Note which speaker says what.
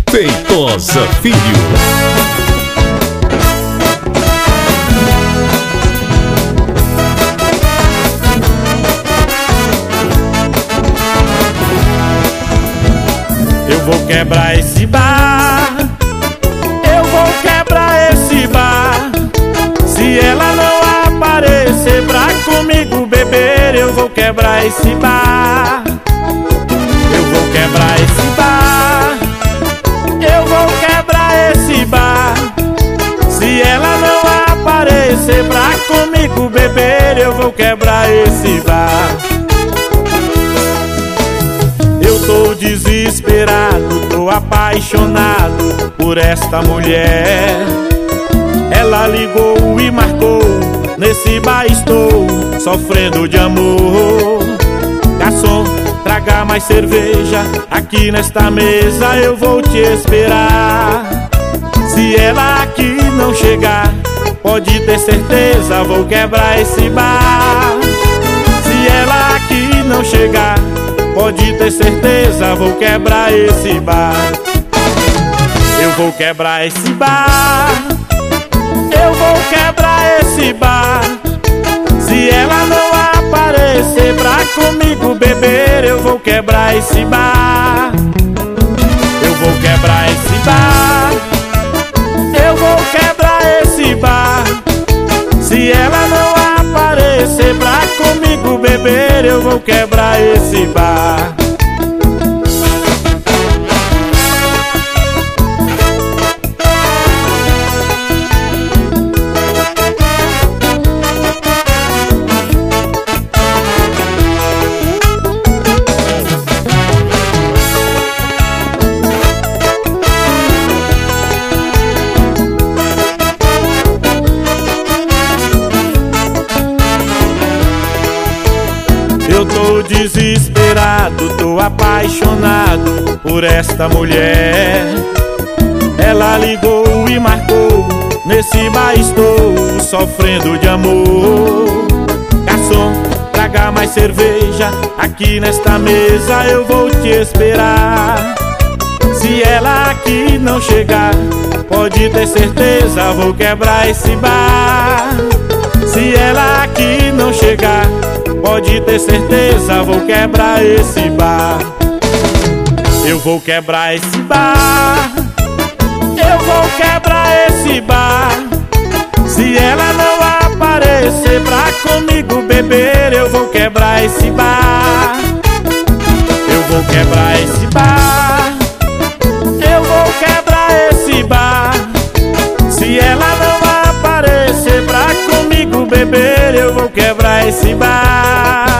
Speaker 1: Feitosa Filho.
Speaker 2: Eu vou quebrar esse bar, eu vou quebrar esse bar. Se ela não aparecer pra comigo beber, eu vou quebrar esse bar. Eu vou quebrar esse bar, eu vou quebrar esse bar. Se ela não aparecer pra comigo beber, eu vou quebrar esse bar. Eu tô desesperado, tô apaixonado por esta mulher. Ela ligou e marcou, nesse bar estou sofrendo de amor. Garçom, traga mais cerveja, aqui nesta mesa eu vou te esperar. Se ela aqui não chegar, pode ter certeza, vou quebrar esse bar. Se ela aqui não chegar, pode ter certeza, vou quebrar esse bar. Eu vou quebrar esse bar, eu vou quebrar esse bar. Se ela não aparecer pra comigo beber, eu vou quebrar esse bar. Eu vou quebrar esse bar, eu vou quebrar esse bar. Se ela não aparecer pra comigo beber, eu vou quebrar esse bar. Eu tô desesperado, tô apaixonado por esta mulher. Ela ligou e marcou, nesse bar estou sofrendo de amor. Garçom, traga mais cerveja, aqui nesta mesa eu vou te esperar. Se ela aqui não chegar, pode ter certeza, vou quebrar esse bar. Se ela aqui não chegar, pode ter certeza, vou quebrar esse bar. Eu vou quebrar esse bar, eu vou quebrar esse bar. Se ela não aparecer pra comigo beber, eu vou quebrar esse bar. Eu vou quebrar esse bar, eu vou quebrar esse bar. Se ela não aparecer pra comigo beber, eu vou quebrar esse bar.